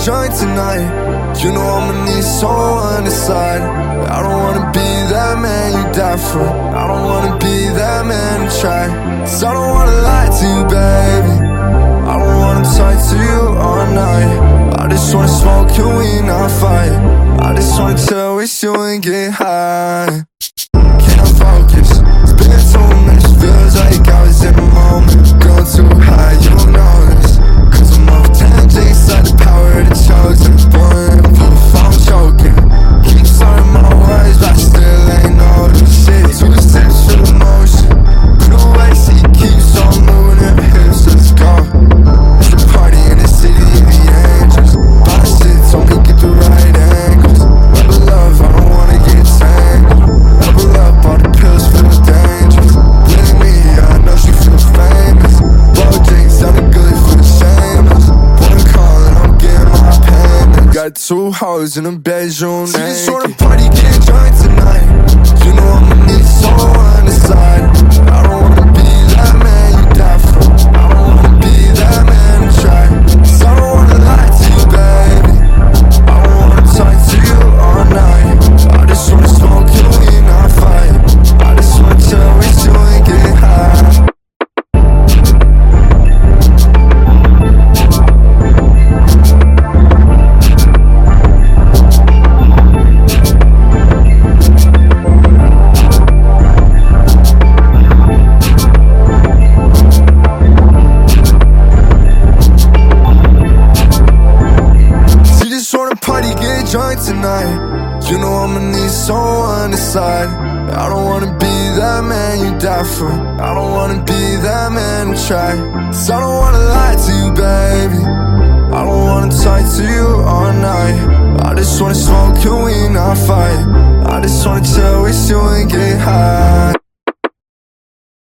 joint tonight. You know I'ma need someone beside. I don't wanna be that man you die for. I don't wanna be that man to try. 'Cause I don't wanna lie to you, baby. I don't wanna talk to you all night. I just wanna smoke you and not fight. I just wanna chill with you and get high. Can't focus, it's been 2 minutes. Feels like I was in the moment. Going too high, you don't know this. 'Cause I'm off 10 drinks like the power of the chosen. Boring, for the phone choking. Keep saying my words, but I still ain't know this shit. 2 steps for the motion. No way, see, keeps on moving her hips, let's go. It's a party in the city of the angels. But shit told me get the right angles. Rebel love, I don't wanna get tangled. Rebel up, all the pills feel dangerous. With me, I know she feels famous. Blow drinks, sounding good for the shameless. Wanna call and I'm getting my payments. Got 2 hoes in a bedroom naked. See this sort of party, get drunk tonight. You know I'ma need someone beside. I don't wanna be that man you die for. I don't wanna be that man to try. 'Cause I don't wanna lie to you, baby. I don't wanna talk to you all night. I just wanna smoke you and not fight. I just wanna chill with you and get high. Party, get drunk tonight. You know I'ma need someone beside. I don't wanna be that man you die for. I don't wanna be that man to try. 'Cause I don't wanna lie to you, baby. I don't wanna talk to you all night. I just wanna smoke you and not fight. I just wanna chill with you and get high.